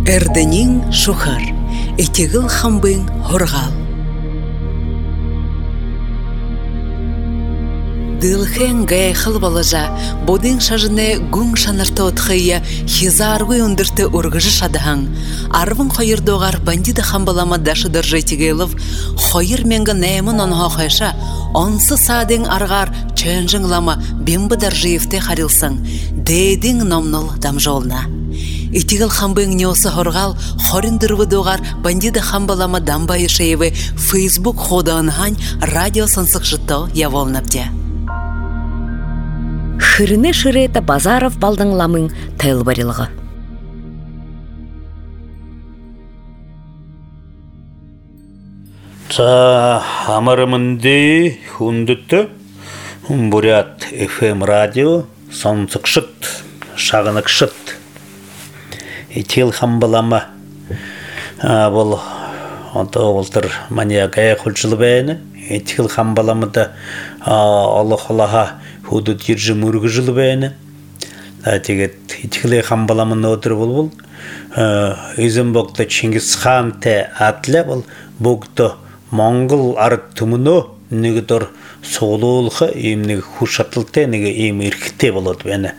Эрденин шухар, этигил хамбын хоргал. Дылхен гайхал балажа, бодин шажыне гүн шанарта отхыя, хизаргы өндірті ургыжы шадыхан. Арвын хойыр доғар бандида хамбалама дашы дыржы тигелов, хойыр менгі нәймін онға қайша, онсы садың арғар чөнжің лама бембі даржыевте харилсын, дейдің номныл дамжолна. Итигил хамбын неосы хоргал, хорындырвы доғар бандида хамбалама дамбайы шейвы Facebook ходаанған радио сынсықшыто яволнапте. Хырыны шырета Базаров балдың ламын тәйл барилығы. Амарымынды хүндітті Бурят FM радио сонсықшыт, шағынықшыт. Итил хамбалама бұл олтыр мания гая құлшылы бәйіні. Итил хамбаламыда Аллах худут ержі мұрғы жылы бәйіні. Тегет итиле хамбаламын отыр бұл. Үзім бұқты Чингис хан тә атлы бұл. Бұқты Моңғыл арыт тұмыны негедір соғылуылғы емнегі хушатылты неге ем еркітте болады бәйіні.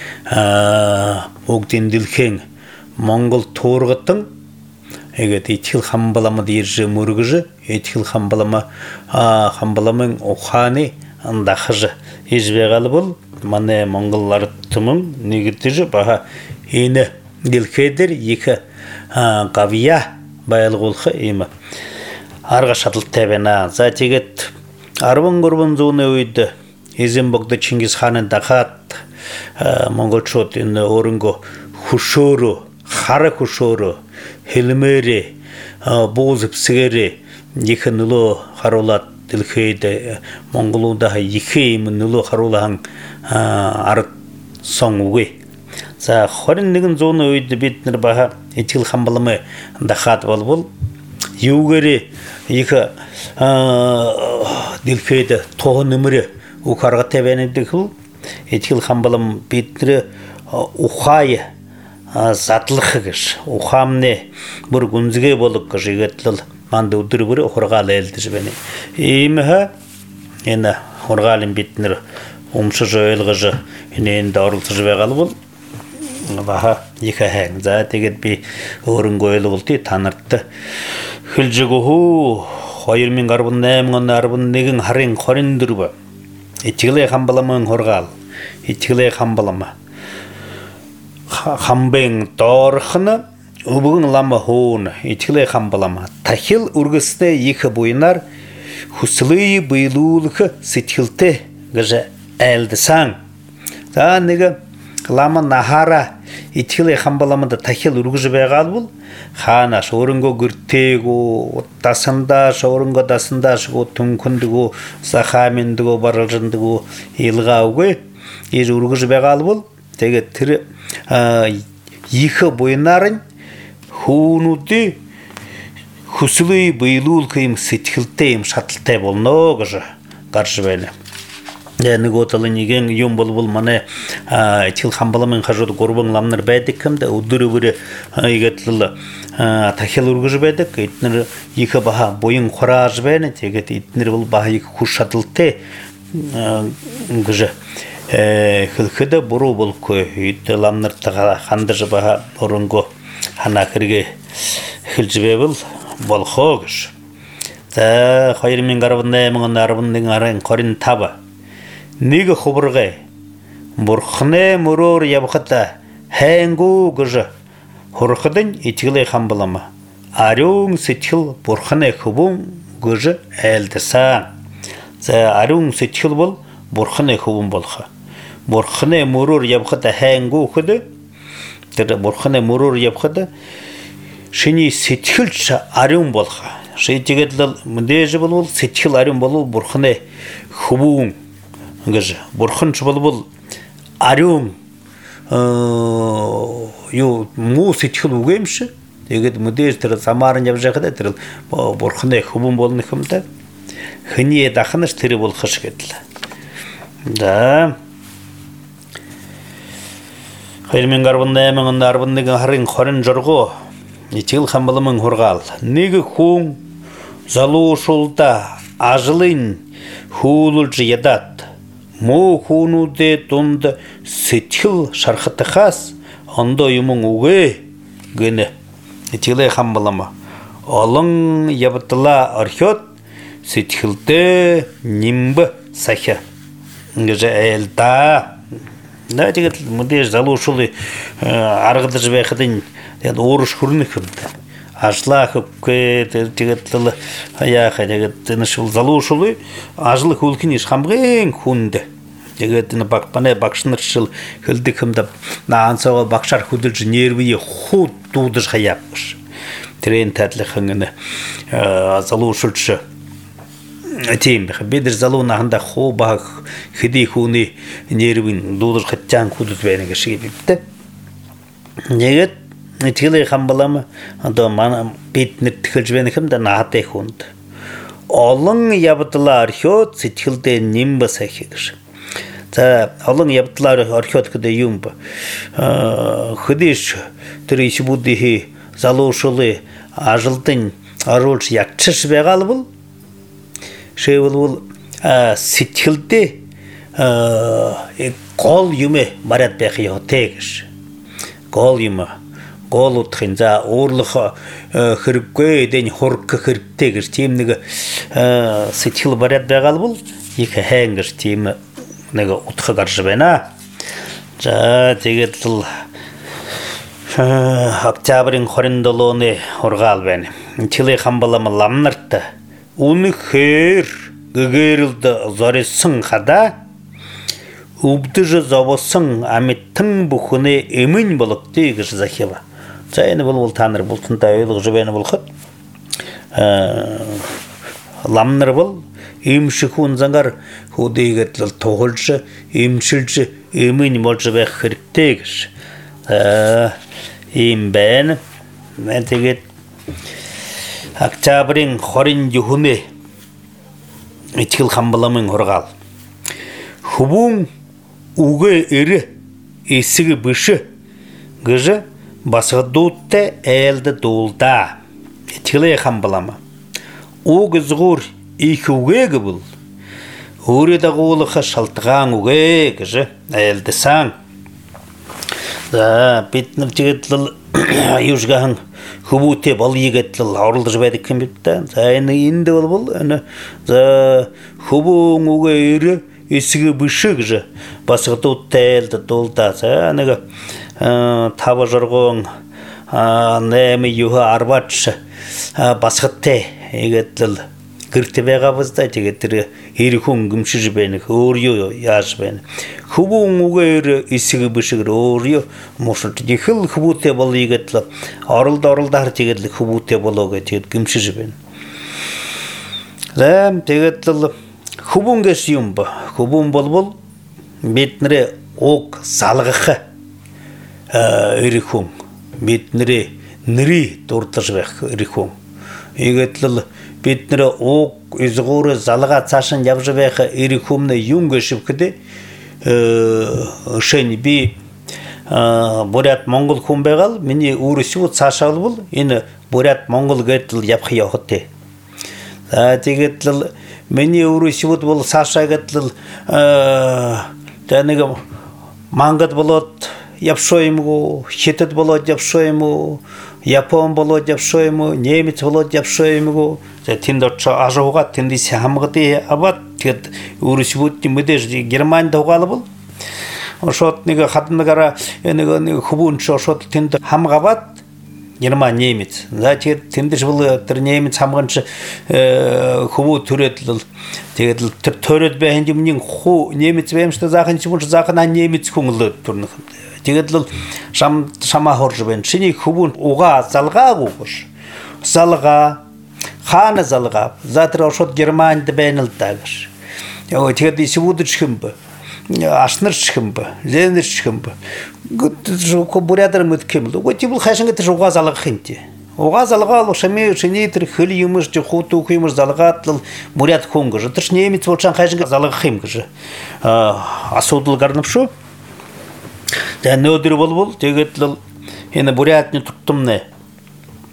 Бұқтен ділкен Моңғыл торғыттың егет итил хамбаламыды ержі мұрғыжы, итил хамбаламын оқаны андақыжы ежбеғалы бұл, мане Моңғыллар тұмын негеттежі баға ені делкедер екі қавия байылғылқы емі арға шатыл тәбена затегет арбын көрбін зуыны өйді езен бұқты Чингис ханын дақат Моңғыл чот ені орынғы хушору Хара хушору, хилмери, бозып сигери, екі нулу харулат ділхейді, Монголудағы екі емін нулу харулаң арыт соңуғы. За хорындығын зоны өйді бетінір баға етіл хамбалымы дақат бол. Еугері екі ділхейді тоғы нөмірі ұқарға тәбәнеді бұл. Етіл хамбалым бетінірі ұқайы. Затлықы кіш, ұқамне бір күнзіге болып кіш егетліл манды ұдыры бірі ұқырғалы әлді жібені. Еміға, ені ұқырғалын бетінір ұмшы жойылғы жы, енді орылсы жібеғалы бұл. Баға екі әң, заатегет бей орын көйлі бұлты таныртты. Хүлжі құху, қойырмен қарбын нәмін арбын неген харин қорындыр бұ. Етігілей қамбаламын ұқырғал, етігілей қамбалама. Хамбен торхны убугын лама хоуны итиле хамбалама тахил ургысты екі бойынар хуслы быйлулықы сетхилте гажа әлді саң та неге лама нахара итиле хамбаламада тахил ургыжы бәғал бұл хана шорынго гүртегу дасында шорынго дасында шығу түмкіндігу сахамендігу барылжындығу илғауғы ежі ургыжы бәғал бұл теге тірі екі бойынарын хунуды хүсілі бұйлыл күйім сетхілтейім шатылтай болны ғыжы қаршы бәйні. Әні ғоталы неген ем бұл маны тил хамбаламын қажуды көрбің ламныр бәйдік кімді ұдыры бірі егетлілі тахил ұрғыжы бәйдік етінір екі баға бойын қорағыжы бәйні тегет етінір бұл баға екі құш шатылтай ғыжы. Хылхыда буру бол көй, үйті ламныртыға қанды жыбаға орынғы хана кірге хылжыбе бол қоғыш. Та қойырмен қарабында әміңін арбындың арын қорын таба. Неге құбырғай? Бұрқыны мұрор ябқыта хәңгу ғыжы. Құрқыдың етігілей қамбылама. Арюң сетхіл бұрқыны құбың ғыжы әлді саң. Арюң сетхіл бол бұрқыны құбың болға. Борхыны мұрор ябқыда хәңгі оқыды, борхыны мұрор ябқыда, шыны сетхілші арым болға. Шыны тегетлі мүндежі бол, сетхіл арым бол, борхыны құбуың. Борхыншы бол, арым му сетхіл ұғымшы, тегет мүндежі түрі самарын ябы жақыда, борхыны құбуң болын қымда, хыне дақыныш түрі бол қыш кетілі. Да. Хәйлмен гарбында әмін арбындығы харын қорын жұрғы итил хамбаламын хургал. Неги хун залушулда ажлын хуулж ядат. Мо хунуде тунд сэтхил шархатахас ондо юмын угэ гыны. Итиле хамбалама. Олон ябытла архет сэтхилде нимбы сахя. Гыжа элда. Да, тегет мудеш залушулы аргыды жбехдин оруш хурныкымды. Ажлахып тегет лы аяха тегет тынышыл залушулы ажлы хулкиниш хамген хунды. Тегет бакпане бакшныршыл хылдыкымды наансага бакшар худылжы нервии худ дудыш хаякпыш. Трен татлы хыңыны залушулчы тем бедер залуна ханда хобах хиди хуни нервин дудыр хатчан худут бенеге шигипте негет нитиле хамбалама анда мана битнер тхэлжбенеким да нахате хунд олон ябытлар археот ситхилде нимба сахигш за олон ябытлар археот кыде юмба хидиш триш буддихи залушулы ажылтын арулч якчыш бегалбыл шевул ситхилде гол юме марат бехио тэгш гол юме гол утхинза уурлах хэрэггүй дэн хурк хэрэгтэйгэр тийм нэг ситхил марат бегалбул их хэнгэр тийм нэг утха гарч байна. За тэгээд л октябрын 27-ны ургаал байна. Чиле хамбалама ламнарта Унхэр гэгэрэлд зорисын хада убдыжы завосын амиттың бүхіне эмін болып дейгіш захива. Зайны бұл таныр бұл тынта өйліг жібені бұл қыт. Ламныр бұл емші хуын заңар худейгетліл тоғылшы, емшілші эмін бол жібек хірік дейгіш. Ем бәні мен тегет октябрын 27-ны итил хамбаламын хургал. Хубун угэ эрі есігі бүші гыжы басыдутты әлді долда. Итиле хамбалама. Уғы зғур екі угэгі бұл. Өреді ғолыға шалтыған угэ гыжы әлді сан. Да, бетнір жігітліл южғағын хубуте бал егетліл ауырылды жібәді кім бетті. Зайны енді бұл, хубуң уға өрі есігі бүшік жы. Басықты ұттәлді долда. Зайныға табы жырғың нәмі юға арбатшы басықты егетліл. Кыртыбе қабызда жегеттері ерікун күмші жібені, өріо яж бені. Хубуң ұғайыры есігі бүшігір өріо, мұшылты дехіл хубуте бол егетлі, арылдар жегетлі хубуте болуға жегет күмші жібені. Ләм жегетлі хубуң кәсіюм ба, хубуң бол, бетнірі оқ салғықы ерікун, бетнірі нірі дұрты жібек ерікун. Егетлі бетнері оқ үзғұры залыға цашын ябжыбайқы ерекумны юңгі шіпкіде шен би бурят моңғыл күмбеғал, мені өрісі от цашалы бұл, ені бурят моңғыл гәттіл япқы яуқытте. Тегеттіл, мені өрісі от бұл саша гәттіл жәнегі маңғыт болот япшойымғы, хетет болот япшойымғы, Япон болот япшойымғы, немец болот япшойымғы, тендерча ажауға тендесі хамғыды абат, тет өрісі бұтты мүдеш Германияда оғалы бұл. Ошот неге қатындығара хубуншы ошот тенді хамға бат, Герман немец. Тет тендеш бұл немец хамғаншы хубу түретіліл. Төрет бәйінді мүнен немец бәйімшті зақыншы бұншы зақына немец көңілі түрніқынды. Тегетліл шама хоржы бән. Шыны хубун уға залға ғуғыш. Залға, ханы залға. Затыр ошот Германияда бәйінілді дағыш. Тегетлі сивуды чхымбы. Ашныр чхымбы. Ленір чхымбы. Бурядырым өткемілді. Тебіл қайшынғы тұр уға залға қынте. Уға залға алу шаме шынейтір хілі еміш, құты ұқимыш залға атылыл буряд қоңғыжы. Тұрш немец болшан қайшынғы залға қымғыжы. Асудыл қарнып шу. Нөдір бол, тегетліл, ені бурятны тұттым не.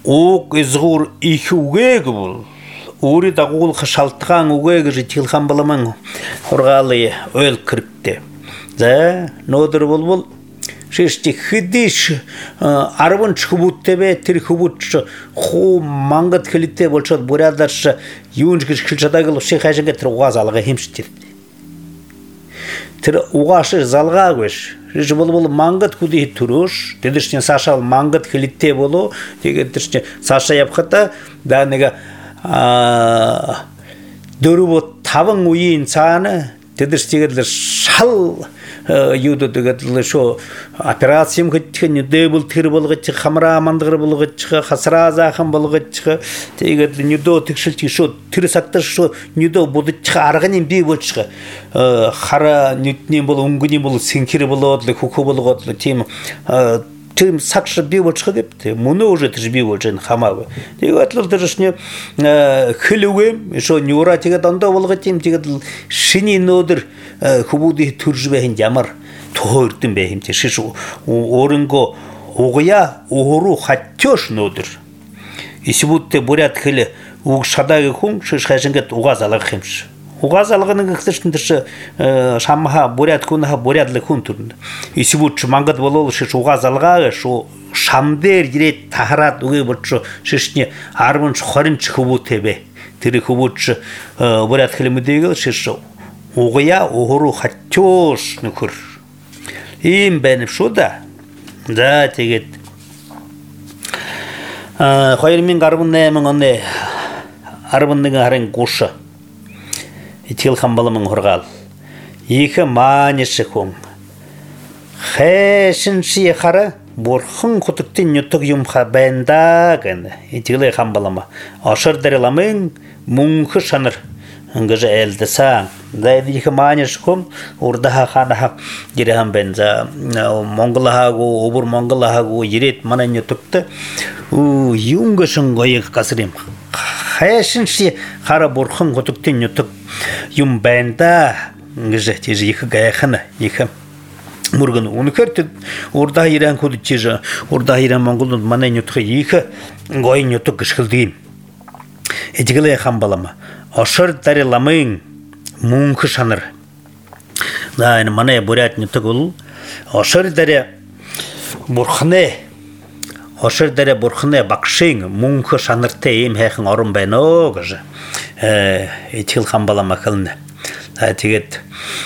ок изгур ихуге гул ури дагул хшалтган уге гжи тилхан баламан ургалы өл киркте за нодыр булбул шешти хидиш арван чхубуттебе тир хубутч ху мангат хилите болчот бурядаш юнж гишкилчадагыл шехаженге тир угазалга хемштир тир угашы залга көш же булбул мангат куди туруш дедишне сашал мангат хилите болу дегедишне саша япхата да нега дөрүбө тавын уйин цаны дедиштегедер шал юду дегедер шо операциям кеткен дебул тир болгыч хамра мандыгыр болгыч хасра захым болгыч дегедер нюдо тикшилти шо тир сактыр шо нюдо будыч аргын би болч хара нютни бол унгуни бол синкири болодлы хуку болгодлы тим тим сакшы би болч депти муну уже тир би болчен хамабы дегетлер дырышне хилугем шо нюра тиге дандо болгыч тим тиге шини нодыр хубуди туржбехин ямар тоордун бехимте шишу орынго огуя угуру хаттёш нодыр исибутте бурят хиле уг шадагы хун шишхажингет угазалар хемш угазалгының кытыштындыршы шамха бурят кунха бурятлы хун турн исибут мангат болол шиш угазалга шу шамдер ирет тахарат уге болчу шишне армын хорин чхубутебе тири хубутч бурят хилемдегил шишу угуя угуру хаттёш нукур им бенеп шуда да тегет хайрмин гарбыннемин онне арбынның арен кушы итилхан баламын хургал екі манеші хун хэшинши хара бурхын кутуктин нютук юмха бенда ген итиле хан балама ашыр дереламын мунхы шаныр ыңгыжы элдеса да екі манеші хун урдаха ханаха гирехан бенза монголахагу обур монголахагу ирет мана нютукты юнгышын гойық касырым хэшинши хара бурхын кутуктин нютук юм бенда гже тиже их гаяхана их мурган ункерт урда иран куд тиже урда иран монголдун мана нютхы их гой нютук гышылдым этигле хан балама ашыр дареламын мунхы шаныр да эн мана бурят нютук ул ашыр даре бурхне ашыр даре бурхне бакшин мунхы шанырте им хэхэн орун байна гже этил хан балама кылны тигет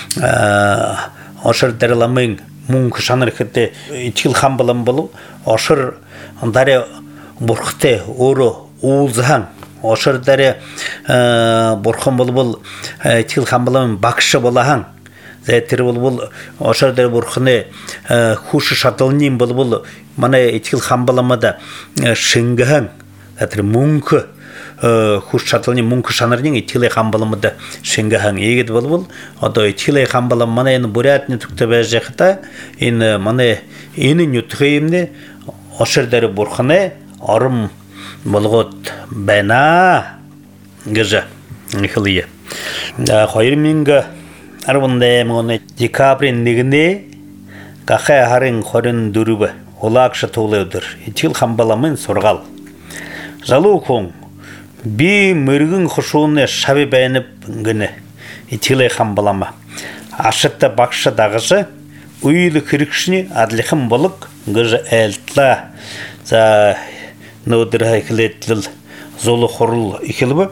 ашыр дареламын мунхы шаныр хете этил хан балам болу ашыр даре бурхте ору уулзан ашыр даре бурхан болбул этил хан балам бакшы болахан зетир болбул ашыр даре бурхне хушы шатылнин болбул мана этил хан баламада шингахан атыр мунхы хуш шатылны мунхы шанырнин итиле хан баламада шингахан егет болбул ото итиле хан балам мана эн бурятны туктабе жакта эн мана эни нютхеймне ашыр даре бурхне арым болгот бена гжа нихлие да хайрминга арбунде моне декабрин нигне кахе харин хорин дурубе олакша толедир итил хан баламын соргал жалукун би мыргын хушуне шаби бәйніп гыны итиле хан балама ашытта бакша дагышы уйлы кирикшни адлихым болук гыжы элтла за нодыр хайклетлил золу хорул икилбы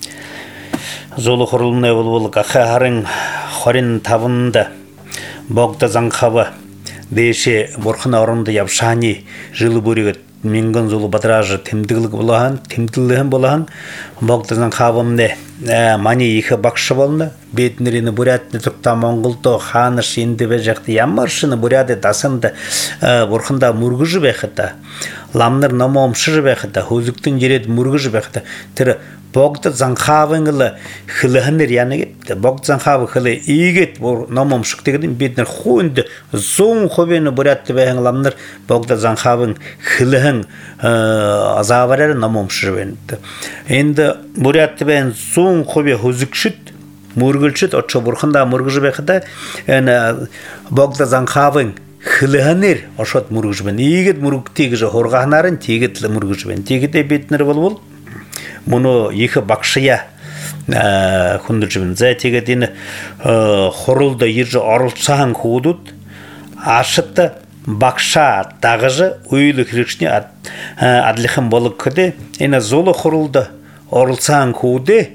золу хорул не болбул кахе харин хорин тавында богда заңхабы деше бурхан орынды япшани жылы буригет мингон зулу батражы темдиглик болахан темдилген болахан богдазан хабымне мани ихе бакшы болны бетнерини бурятны турта монголто ханыш индибе жакты ямаршыны буряды дасынды бурхында мургужу бехта ламныр номомшыр бехта хузуктун жерет мургужу бехта тир богдазан хабыңылы хылыхыныр яны богдазан хабы хылы игет бур номомшык дегенин бетнер хуунды зон хобени бурятты бехен ламныр богдазан хабың хылыхын азабарары номомшыр бенді енді бурятты бен зон хобе хузукшыт мургылчыт отчо бурхында мургужу бехта богдазан хабың хылыганер ошот мургужбен игет мургтеги же хорганарын тегетле мургужбен тегете бетнер болбол муну екі бакшыя хундуржбен за тегетин хорулда ержи орулсаң худут ашытта бакша тагыжы уйлы хирчне адлихым болуп кеде эна золо хорулда орулсаң худе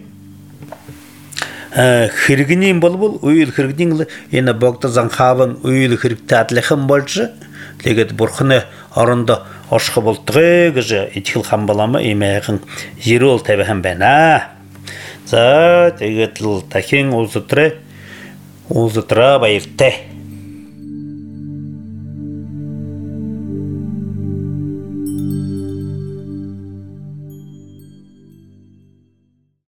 хиргинин болбол уйл хиргинин эна бокта занхавын уйл хирктатлихым болчу легет бурхны орунда ошхы болтугы гыжы итхил хам балама эмегин жирол тебехем бена за тегетл тахин узутра байырте